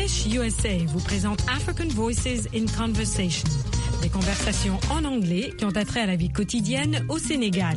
English USA vous présente African Voices in Conversation, des conversations en anglais qui ont attrait à la vie quotidienne au Sénégal.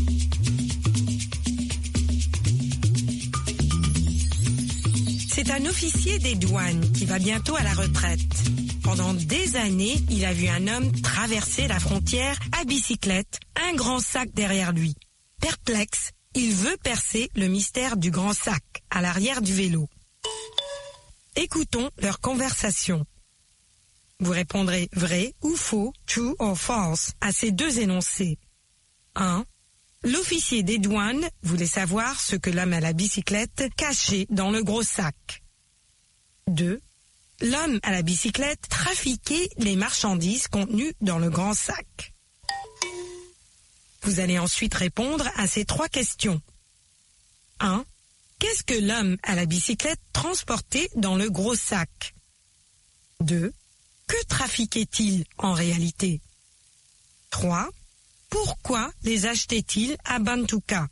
C'est un officier des douanes qui va bientôt à la retraite. Pendant des années, il a vu un homme traverser la frontière à bicyclette, un grand sac derrière lui. Perplexe, il veut percer le mystère du grand sac à l'arrière du vélo. Écoutons leur conversation. Vous répondrez vrai ou faux, true or false, à ces deux énoncés. 1. L'officier des douanes voulait savoir ce que l'homme à la bicyclette cachait dans le gros sac. 2. L'homme à la bicyclette trafiquait les marchandises contenues dans le grand sac. Vous allez ensuite répondre à ces trois questions. 1. Qu'est-ce que l'homme à la bicyclette transportait dans le gros sac? 2. Que trafiquait-il en réalité? 3. Pourquoi les achetait-il à Bantuka?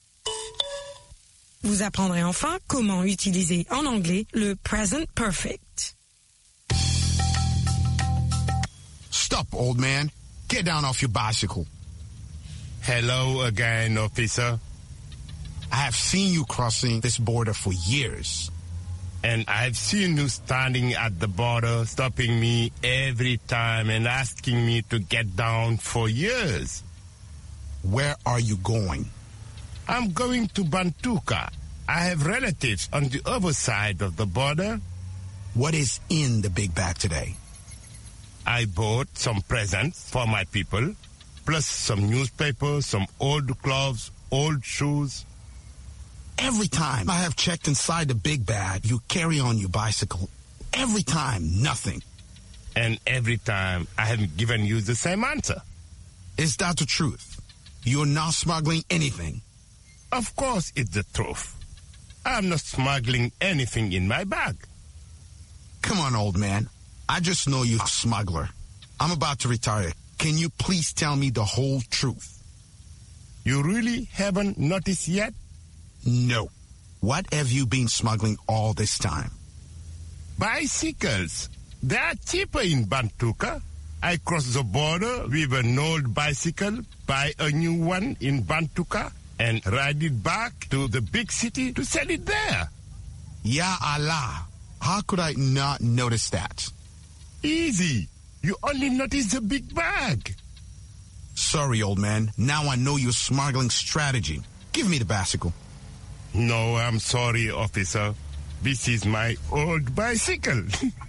Vous apprendrez enfin comment utiliser en anglais le present perfect. Stop, old man. Get down off your bicycle. Hello again, officer. I have seen you crossing this border for years. And I've seen you standing at the border, stopping me every time and asking me to get down for years. Where are you going? I'm going to Bantuka. I have relatives on the other side of the border. What is in the big bag today? I bought some presents for my people, plus some newspapers, some old clothes, old shoes. Every time I have checked inside the big bag, you carry on your bicycle. Every time, nothing. And every time, I have given you the same answer. Is that the truth? You're not smuggling anything? Of course it's the truth. I'm not smuggling anything in my bag. Come on, old man. I just know you're a smuggler. I'm about to retire. Can you please tell me the whole truth? You really haven't noticed yet? No. What have you been smuggling all this time? Bicycles. They are cheaper in Bantuka. I cross the border with an old bicycle, buy a new one in Bantuka, and ride it back to the big city to sell it there. Ya Allah. How could I not notice that? Easy. You only notice the big bag. Sorry, old man. Now I know your smuggling strategy. Give me the bicycle. No, I'm sorry, officer. This is my old bicycle.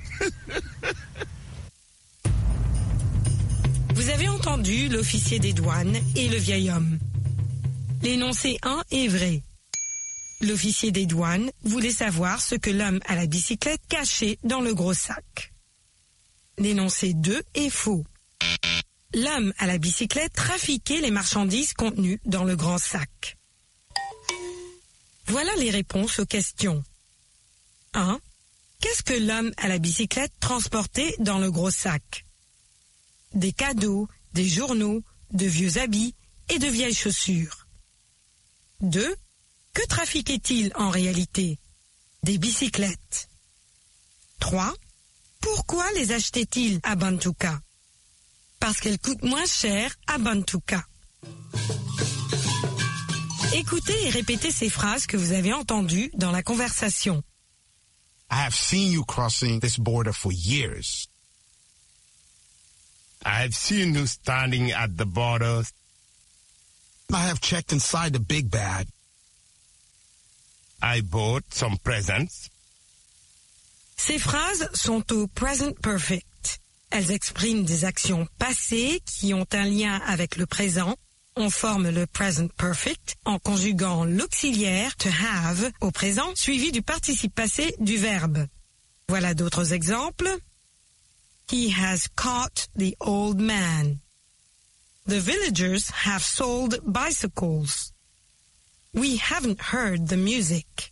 Vous avez entendu l'officier des douanes et le vieil homme. L'énoncé 1 est vrai. L'officier des douanes voulait savoir ce que l'homme à la bicyclette cachait dans le gros sac. L'énoncé 2 est faux. L'homme à la bicyclette trafiquait les marchandises contenues dans le grand sac. Voilà les réponses aux questions. 1. Qu'est-ce que l'homme à la bicyclette transportait dans le gros sac? Des cadeaux, des journaux, de vieux habits et de vieilles chaussures. 2. Que trafiquait-il en réalité? Des bicyclettes. 3. Pourquoi les achetait-il à Bantuka? Parce qu'elles coûtent moins cher à Bantuka. Écoutez et répétez ces phrases que vous avez entendues dans la conversation. I have seen you crossing this border for years. I've seen you standing at the border. I have checked inside the big bag. I bought some presents. Ces phrases sont au present perfect. Elles expriment des actions passées qui ont un lien avec le présent. On forme le present perfect en conjuguant l'auxiliaire to have au présent suivi du participe passé du verbe. Voilà d'autres exemples. He has caught the old man. The villagers have sold bicycles. We haven't heard the music.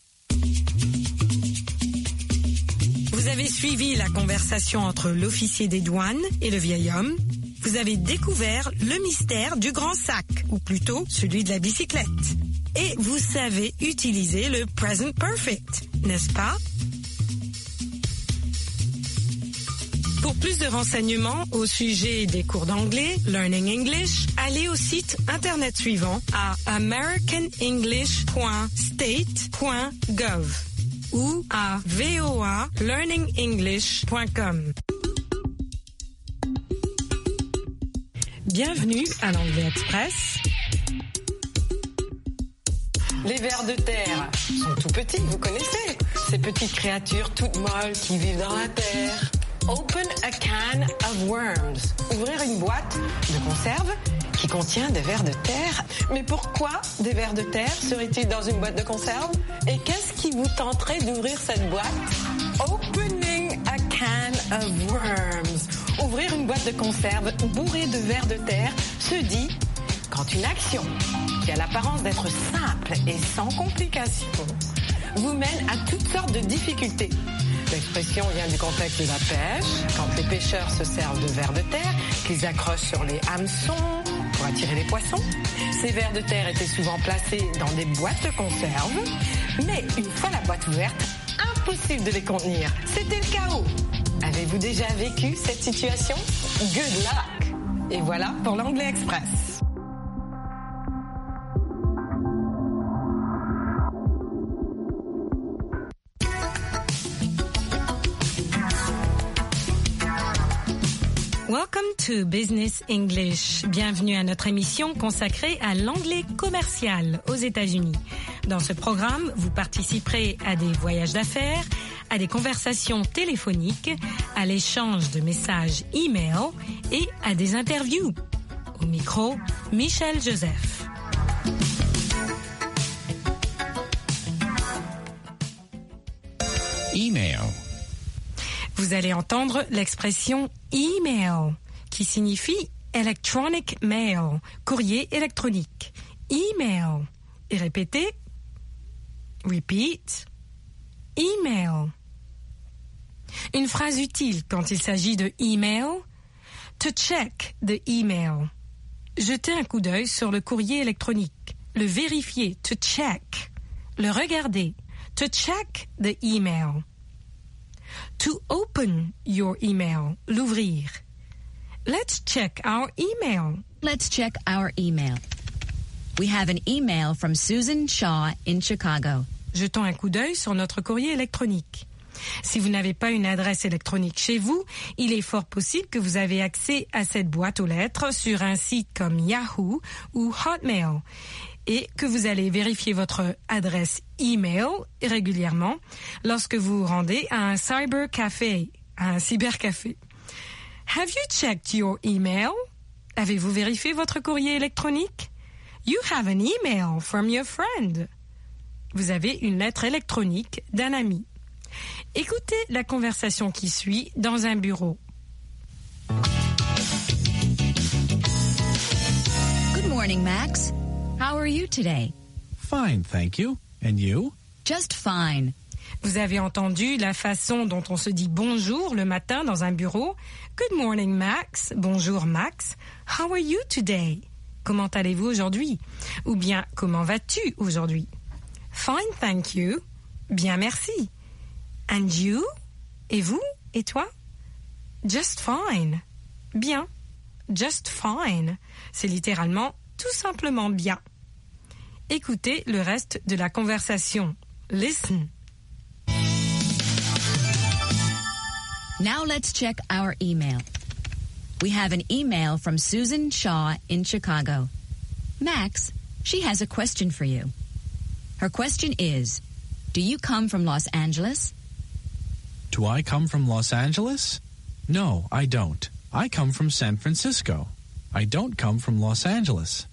Vous avez suivi la conversation entre l'officier des douanes et le vieil homme. Vous avez découvert le mystère du grand sac, ou plutôt celui de la bicyclette. Et vous savez utiliser le present perfect, n'est-ce pas? Pour plus de renseignements au sujet des cours d'anglais, Learning English, allez au site internet suivant à americanenglish.state.gov ou à voalearningenglish.com. Bienvenue à l'Anglais Express. Les vers de terre sont tout petits, vous connaissez. Ces petites créatures toutes molles qui vivent dans la terre. Open a can of worms. Ouvrir une boîte de conserve qui contient des vers de terre. Mais pourquoi des vers de terre seraient-ils dans une boîte de conserve? Et qu'est-ce qui vous tenterait d'ouvrir cette boîte? Opening a can of worms. Ouvrir une boîte de conserve bourrée de vers de terre se dit quand une action qui a l'apparence d'être simple et sans complications vous mène à toutes sortes de difficultés. L'expression vient du contexte de la pêche, quand les pêcheurs se servent de vers de terre qu'ils accrochent sur les hameçons pour attirer les poissons. Ces vers de terre étaient souvent placés dans des boîtes de conserve, mais une fois la boîte ouverte, impossible de les contenir. C'était le chaos. Avez-vous déjà vécu cette situation? Good luck! Et voilà pour l'Anglais Express. Welcome to Business English. Bienvenue à notre émission consacrée à l'anglais commercial aux États-Unis. Dans ce programme, vous participerez à des voyages d'affaires, à des conversations téléphoniques, à l'échange de messages e-mail et à des interviews. Au micro, Michel Joseph. Email. Vous allez entendre l'expression email, qui signifie electronic mail, courrier électronique. Email. Et répétez. Repeat. Email. Une phrase utile quand il s'agit de email. To check the email. Jeter un coup d'œil sur le courrier électronique. Le vérifier. To check. Le regarder. To check the email. To open your email, l'ouvrir. Let's check our email. Let's check our email. We have an email from Susan Shaw in Chicago. Jetons un coup d'œil sur notre courrier électronique. Si vous n'avez pas une adresse électronique chez vous, il est fort possible que vous avez accès à cette boîte aux lettres sur un site comme Yahoo ou Hotmail et que vous allez vérifier votre adresse email régulièrement lorsque vous vous rendez à un cybercafé, à un cybercafé. Have you checked your email? Avez-vous vérifié votre courrier électronique? You have an email from your friend. Vous avez une lettre électronique d'un ami. Écoutez la conversation qui suit dans un bureau. Good morning, Max. How are you today? Fine, thank you. And you? Just fine. Vous avez entendu la façon dont on se dit bonjour le matin dans un bureau. Good morning, Max. Bonjour, Max. How are you today? Comment allez-vous aujourd'hui? Ou bien, comment vas-tu aujourd'hui? Fine, thank you. Bien, merci. And you? Et vous? Et toi? Just fine. Bien. Just fine. C'est littéralement tout simplement bien. Écoutez le reste de la conversation. Listen. Now let's check our email. We have an email from Susan Shaw in Chicago. Max, she has a question for you. Her question is, do you come from Los Angeles? Do I come from Los Angeles? No, I don't. I come from San Francisco. I don't come from Los Angeles.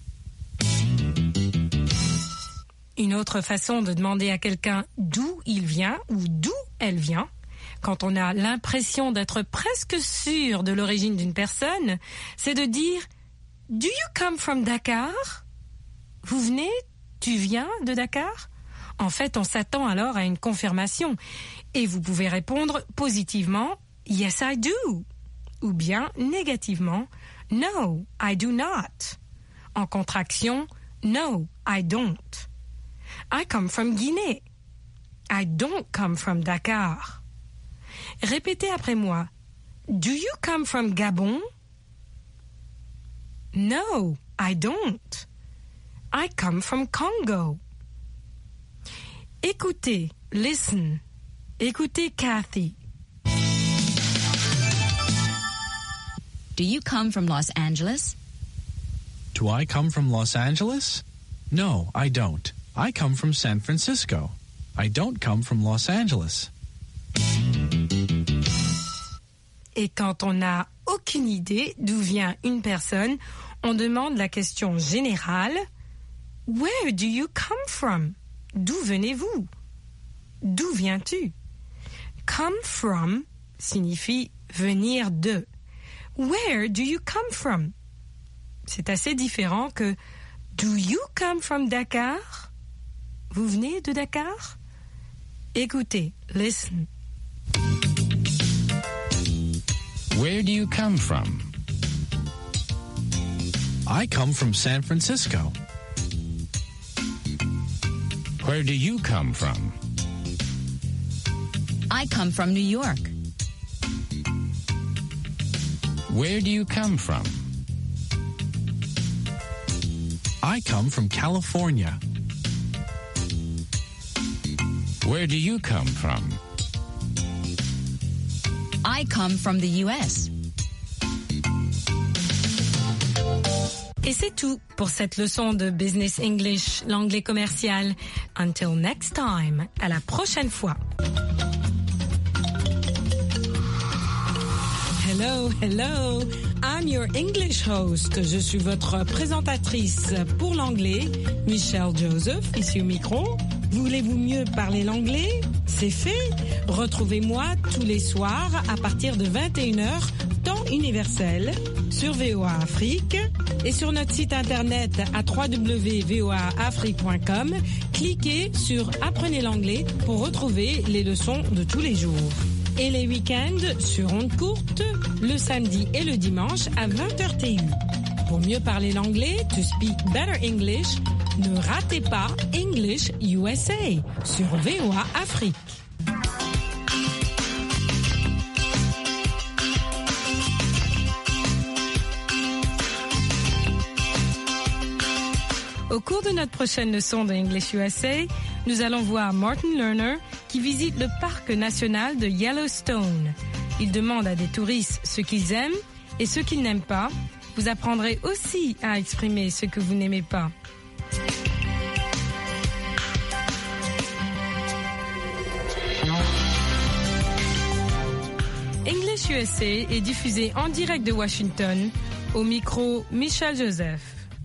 Une autre façon de demander à quelqu'un d'où il vient ou d'où elle vient, quand on a l'impression d'être presque sûr de l'origine d'une personne, c'est de dire « Do you come from Dakar ?» Vous venez, tu viens de Dakar? En fait, on s'attend alors à une confirmation. Et vous pouvez répondre positivement « Yes, I do » ou bien négativement « No, I do not ». En contraction « No, I don't ». I come from Guinée. I don't come from Dakar. Répétez après moi. Do you come from Gabon? No, I don't. I come from Congo. Écoutez, listen. Écoutez Kathy. Do you come from Los Angeles? Do I come from Los Angeles? No, I don't. I come from San Francisco. I don't come from Los Angeles. Et quand on n'a aucune idée d'où vient une personne, on demande la question générale. Where do you come from? D'où venez-vous? D'où viens-tu? Come from signifie venir de. Where do you come from? C'est assez différent que Do you come from Dakar? Vous venez de Dakar? Écoutez, listen. Where do you come from? I come from San Francisco. Where do you come from? I come from New York. Where do you come from? I come from California. Where do you come from? I come from the U.S. Et c'est tout pour cette leçon de Business English, l'anglais commercial. Until next time, à la prochaine fois. Hello, hello. I'm your English host. Je suis votre présentatrice pour l'anglais, Michelle Joseph, ici au micro. Voulez-vous mieux parler l'anglais? C'est fait. Retrouvez-moi tous les soirs à partir de 21h, temps universel, sur VOA Afrique et sur notre site internet à www.voaafrique.com. Cliquez sur Apprenez l'anglais pour retrouver les leçons de tous les jours. Et les week-ends sur ondes courtes, le samedi et le dimanche à 20h TU. Pour mieux parler l'anglais, to speak better English, ne ratez pas English USA sur VOA Afrique. Au cours de notre prochaine leçon de English USA, nous allons voir Martin Lerner qui visite le parc national de Yellowstone. Il demande à des touristes ce qu'ils aiment et ce qu'ils n'aiment pas. Vous apprendrez aussi à exprimer ce que vous n'aimez pas. English USA est diffusé en direct de Washington, au micro Michelle Joseph.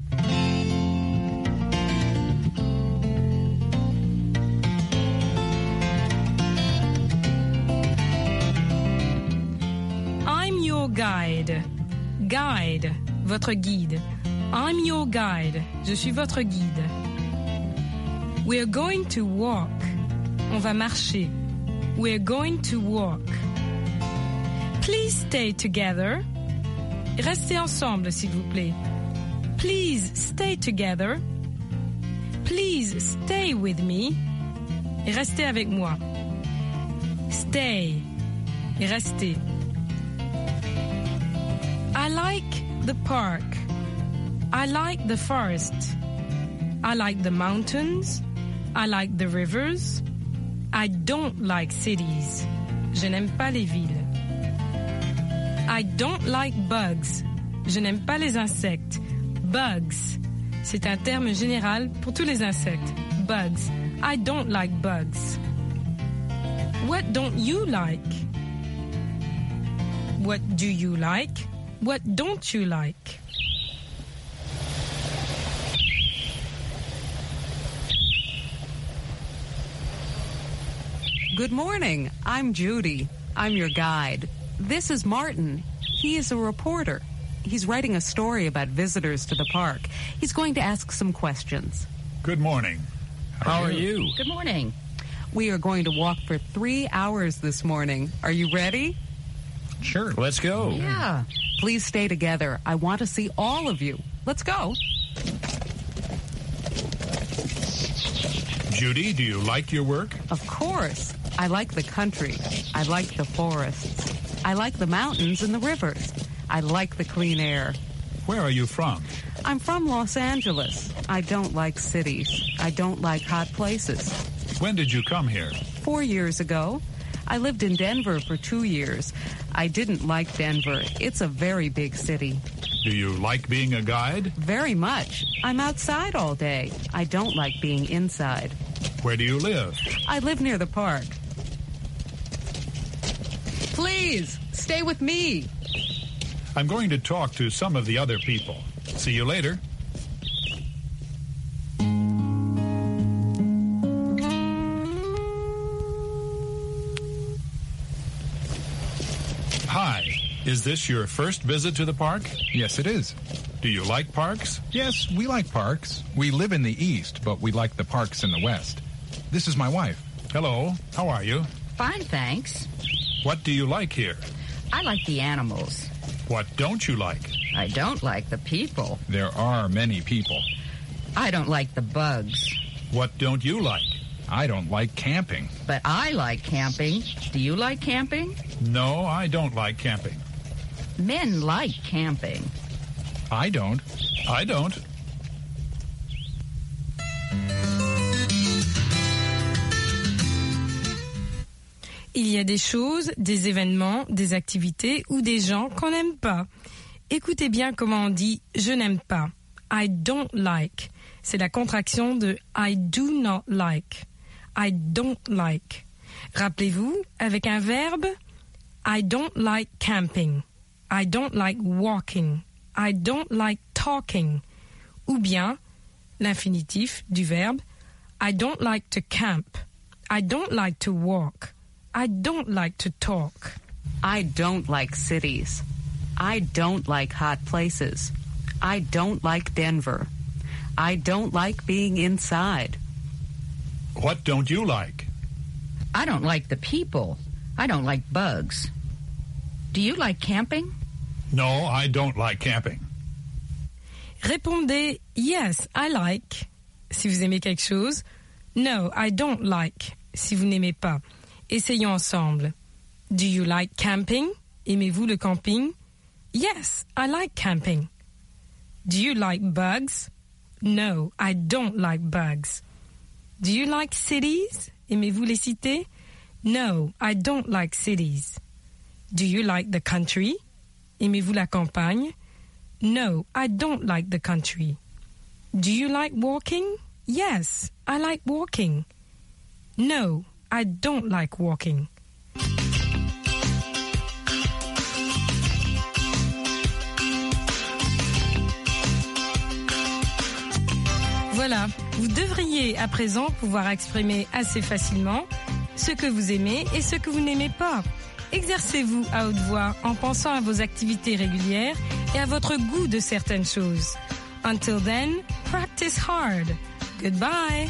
Guide, votre guide. I'm your guide. Je suis votre guide. We're going to walk. On va marcher. We're going to walk. Please stay together. Restez ensemble, s'il vous plaît. Please stay together. Please stay with me. Et restez avec moi. Stay. Et restez. I like the park. I like the forest. I like the mountains. I like the rivers. I don't like cities. Je n'aime pas les villes. I don't like bugs. Je n'aime pas les insectes. Bugs. C'est un terme général pour tous les insectes. Bugs. I don't like bugs. What don't you like? What do you like? What don't you like? Good morning. I'm Judy. I'm your guide. This is Martin. He is a reporter. He's writing a story about visitors to the park. He's going to ask some questions. Good morning. How are you? Good morning. We are going to walk for 3 hours this morning. Are you ready? Sure. Let's go. Yeah. Please stay together. I want to see all of you. Let's go. Judy, do you like your work? Of course. I like the country. I like the forests. I like the mountains and the rivers. I like the clean air. Where are you from? I'm from Los Angeles. I don't like cities. I don't like hot places. When did you come here? 4 years ago. I lived in Denver for 2 years. I didn't like Denver. It's a very big city. Do you like being a guide? Very much. I'm outside all day. I don't like being inside. Where do you live? I live near the park. Please, stay with me. I'm going to talk to some of the other people. See you later. Hi. Is this your first visit to the park? Yes, it is. Do you like parks? Yes, we like parks. We live in the east, but we like the parks in the west. This is my wife. Hello. How are you? Fine, thanks. What do you like here? I like the animals. What don't you like? I don't like the people. There are many people. I don't like the bugs. What don't you like? I don't like camping. But I like camping. Do you like camping? No, I don't like camping. Men like camping. I don't. I don't. Il y a des choses, des événements, des activités ou des gens qu'on n'aime pas. Écoutez bien comment on dit « je n'aime pas ». I don't like. C'est la contraction de I do not like. I don't like. Rappelez-vous, avec un verbe, I don't like camping. I don't like walking. I don't like talking. Ou bien, l'infinitif du verbe, I don't like to camp. I don't like to walk. I don't like to talk. I don't like cities. I don't like hot places. I don't like Denver. I don't like being inside. What don't you like? I don't like the people. I don't like bugs. Do you like camping? No, I don't like camping. Répondez yes, I like si vous aimez quelque chose. No, I don't like si vous n'aimez pas. Essayons ensemble. Do you like camping? Aimez-vous le camping? Yes, I like camping. Do you like bugs? No, I don't like bugs. Do you like cities? Aimez-vous les cités? No, I don't like cities. Do you like the country? Aimez-vous la campagne? No, I don't like the country. Do you like walking? Yes, I like walking. No, I don't like walking. Voilà, vous devriez à présent pouvoir exprimer assez facilement ce que vous aimez et ce que vous n'aimez pas. Exercez-vous à haute voix en pensant à vos activités régulières et à votre goût de certaines choses. Until then, practice hard. Goodbye.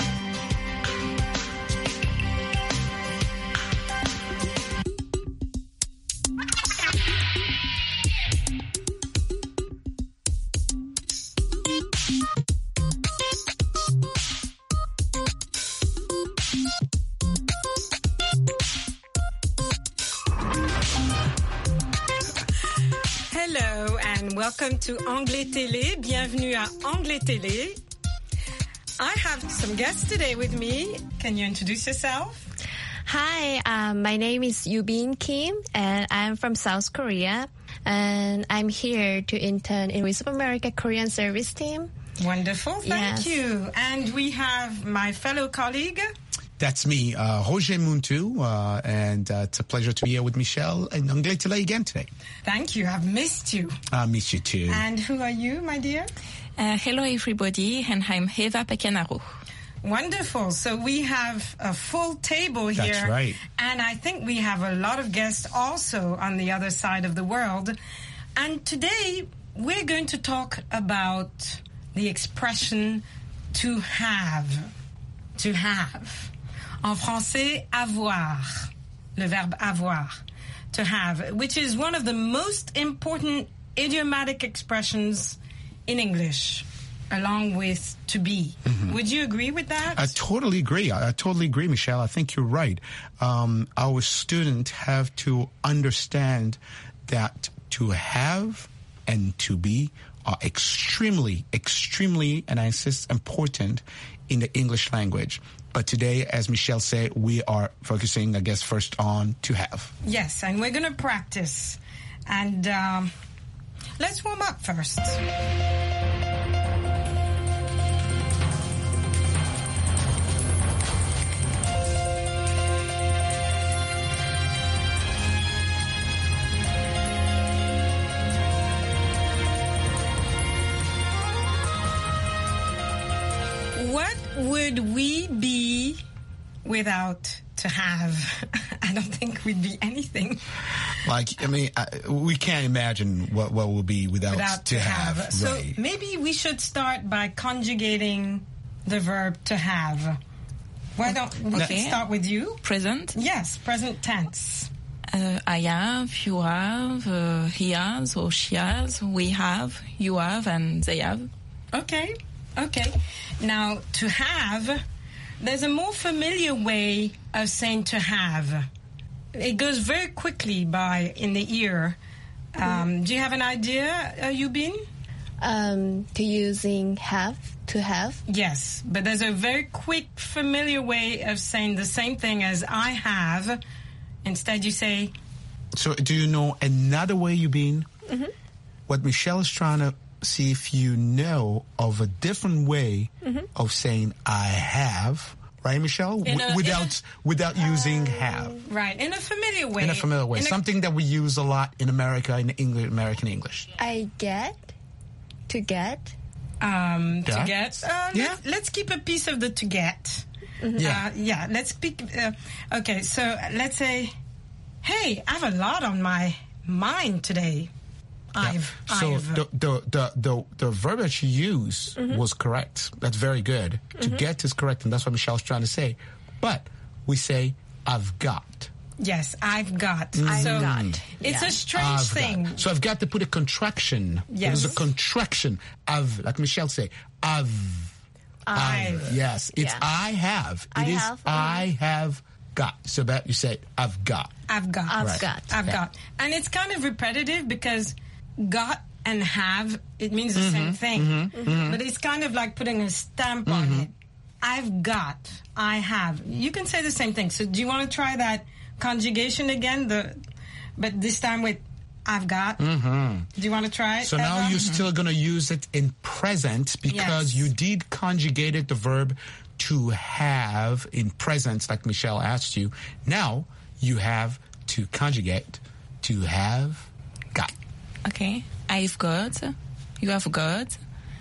Hello and welcome to Anglais Télé. Bienvenue à Anglais Télé. I have some guests today with me. Can you introduce yourself? Hi, my name is Yubin Kim, and I'm from South Korea. And I'm here to intern in Voice of America Korean Service Team. Wonderful, thank you. And we have my fellow colleague. That's me, Roger Muntu, and it's a pleasure to be here with Michelle and Anglais Télé again today. Thank you, I've missed you. I miss you too. And who are you, my dear? Hello everybody, and I'm Eva Pekenaro. Wonderful. So we have a full table here. That's right. And I think we have a lot of guests also on the other side of the world. And today we're going to talk about the expression to have. To have. En français, avoir. Le verbe avoir. To have, which is one of the most important idiomatic expressions in English. along with to be. Would you agree with that? I totally agree. I totally agree, Michelle. I think you're right. Our students have to understand that to have and to be are extremely, extremely, and I insist, important in the English language. But today, as Michelle said, we are focusing, I guess, first on to have. Yes, and we're going to practice. And let's warm up first. What would we be without to have? I don't think we'd be anything. Like, I mean, we can't imagine what we'll be without to have. So right. maybe we should start by conjugating the verb to have. Why don't we start with you? Present? Yes, present tense. I have, you have, he has or she has, we have, you have, and they have. Okay. Now, to have, there's a more familiar way of saying to have. It goes very quickly by in the ear. Do you have an idea, Yubin? To using have, to have. Yes, but there's a very quick, familiar way of saying the same thing as I have. Instead, you say... So, do you know another way, Yubin? What Michelle is trying to see if you know of a different way of saying I have, right, Michelle? Without using have. Right, in a familiar way. In a familiar way. Something that we use a lot in America, in American English. I get, to get. To get. Let's keep a piece of the to get. Let's speak. Okay, so let's say, hey, I have a lot on my mind today. The verb that you use was correct. That's very good. To get is correct, and that's what Michelle's trying to say. But we say, I've got. Yes, I've got. It's a strange thing. So I've got to put a contraction. Yes. There's a contraction. Like Michelle say, I've. Yes, it's I have. I have got. So that you say, I've got. I've got. And it's kind of repetitive because got and have, it means the same thing. But it's kind of like putting a stamp on it. I've got, I have. You can say the same thing. So do you want to try that conjugation again? But this time with I've got. Do you want to try it? So now you're still going to use it in present because you did conjugated the verb to have in present, like Michelle asked you. Now you have to conjugate to have got. Okay. I've got. You have got.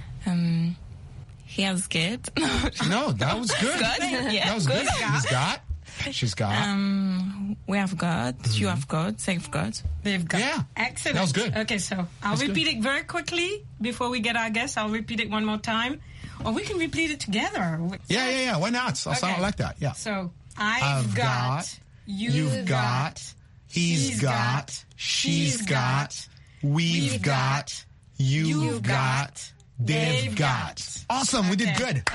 He has get. No, that was good. Yeah. That was good. He's got. She's got. We have got. You have got. They've got. They've got. Yeah. Excellent. That was good. Okay, so I'll repeat it very quickly before we get our guests. I'll repeat it one more time. Or we can repeat it together. Yeah. Why not? I'll sound like that. Yeah. So, I've got. You've got. He's got. She's got. We've got. You've got. They've got. Awesome. We did good.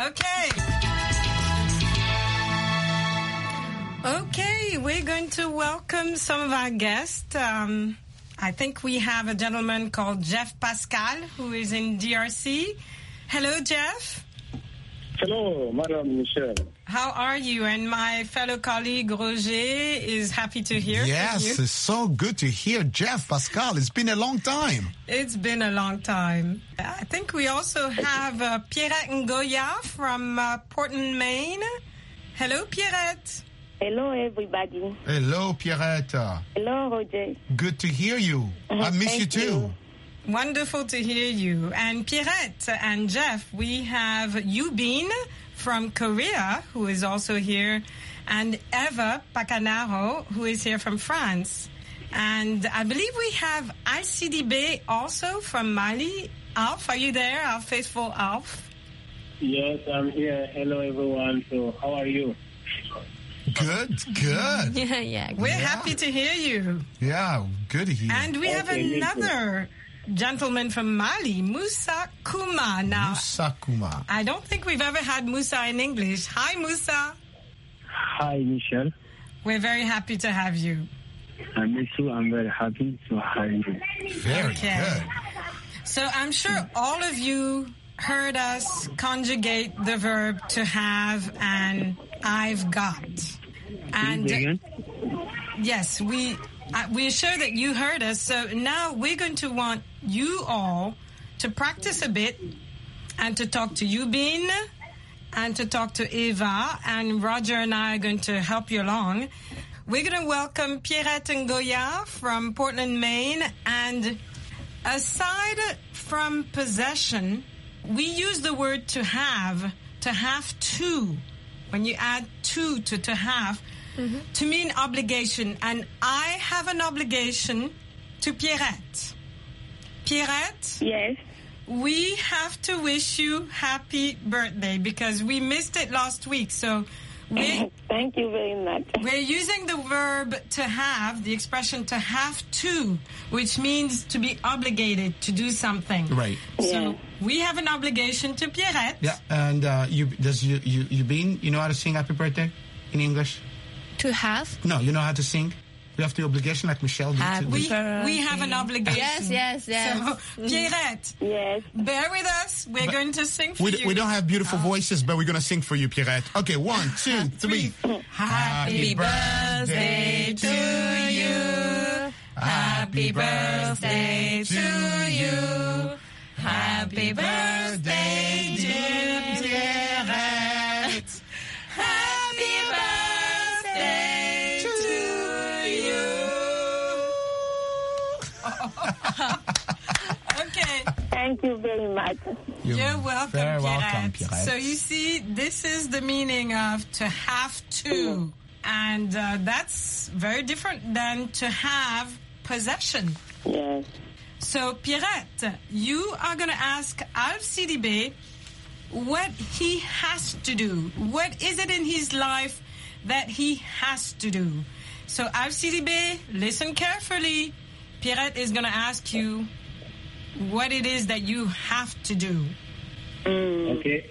Okay, we're going to welcome some of our guests. I think we have a gentleman called Jeff Pascal who is in DRC. Hello, Jeff. Hello, Madam Michelle. How are you? And my fellow colleague Roger is happy to hear from you. Yes, it's so good to hear Jeff Pascal. It's been a long time. It's been a long time. I think we also have Pierrette Ngoya from Portland, Maine. Hello, Pierrette. Hello, everybody. Hello, Pierrette. Hello, Roger. Good to hear you. I miss you too. Wonderful to hear you. And Pierrette and Jeff, we have Yubin from Korea, who is also here, and Eva Pacanaro, who is here from France. And I believe we have ICDB also from Mali. Alf, are you there? Our faithful Alf. Yes, I'm here. Hello, everyone. So, how are you? Good. We're happy to hear you. Yeah, good to hear. And we have another gentleman from Mali, Moussa Kouma. Now, Moussa Kouma. I don't think we've ever had Moussa in English. Hi, Moussa. Hi, Michelle. We're very happy to have you. I miss you. I'm very happy to have you. Very good. So I'm sure all of you heard us conjugate the verb to have and I've got. And yes, we're sure that you heard us. So now we're going to want you all to practice a bit and to talk to Yubin and to talk to Eva, and Roger and I are going to help you along. We're going to welcome Pierrette Ngoya from Portland, Maine. And aside from possession, we use the word to have to. When you add to have, to mean obligation. And I have an obligation to Pierrette. Pierrette? Yes. We have to wish you happy birthday because we missed it last week. So thank you very much. We're using the verb to have, the expression to have to, which means to be obligated to do something. Right. So we have an obligation to Pierrette. Yeah, and you know how to sing happy birthday in English? To have? No, you know how to sing? We have the obligation like Michelle did. We have an obligation. Yes. So, Pierrette, bear with us. We're going to sing for you. We don't have beautiful voices, but we're going to sing for you, Pierrette. Okay, 1, 2, 3. Happy birthday to you. Happy birthday to you. Happy birthday, dear Pierrette. Happy birthday to you. Okay. Thank you very much. You're welcome, very welcome, Pierrette. Pierrette. So you see, this is the meaning of to have to. And that's very different than to have possession. Yes. So, Pierrette, you are going to ask Alf Sidibe what he has to do. What is it in his life that he has to do? So, Alf Sidibe, listen carefully. Pierrette is going to ask you what it is that you have to do. Okay.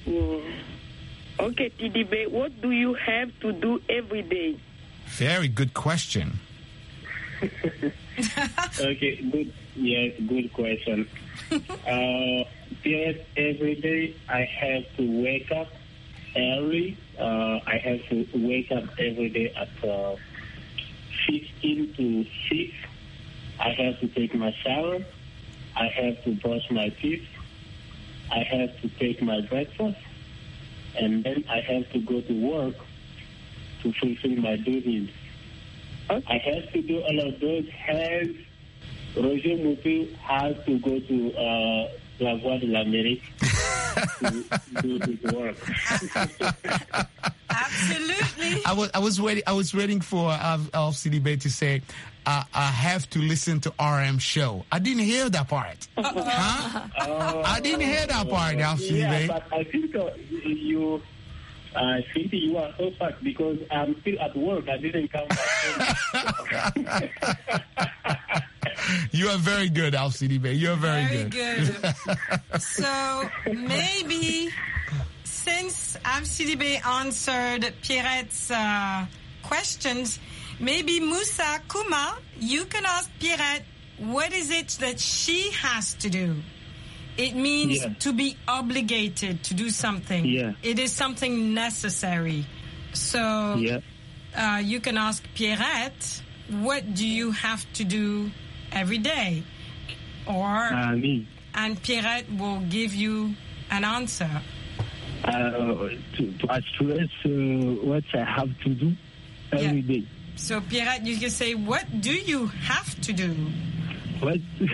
Okay, Sidibe, what do you have to do every day? Very good question. Okay, good. Yes, good question. Yes, every day I have to wake up early. I have to wake up every day at 15 to 6. I have to take my shower. I have to brush my teeth. I have to take my breakfast. And then I have to go to work to fulfill my duties. I have to do all of those hands. Roger Moutou has to go to La Voix de l'Amérique to do his work. Absolutely. I was waiting for Alf Sidibe to say, I have to listen to RM show. I didn't hear that part. Huh? I didn't hear that part, Alf Sidibe. Yeah, but I think you are so fast because I'm still at work. I didn't come back home. You are very good, Alf Sidibe. You are very good. So maybe since Alf Sidibe answered Pierrette's questions, maybe Moussa Kouma, you can ask Pierrette what is it that she has to do. It means to be obligated to do something. Yeah. It is something necessary. So you can ask Pierrette, what do you have to do every day? Or and Pierrette will give you an answer. To express what I have to do every day. So Pierrette, you can say, what do you have to do? What do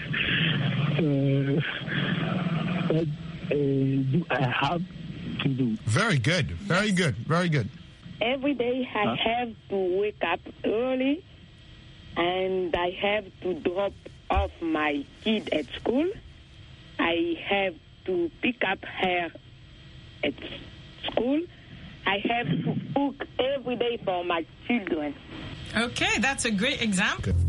I have to do? Very good. Very good. Very good. Every day I have to wake up early and I have to drop off my kid at school. I have to pick up her at school. I have to cook every day for my children. Okay, that's a great example.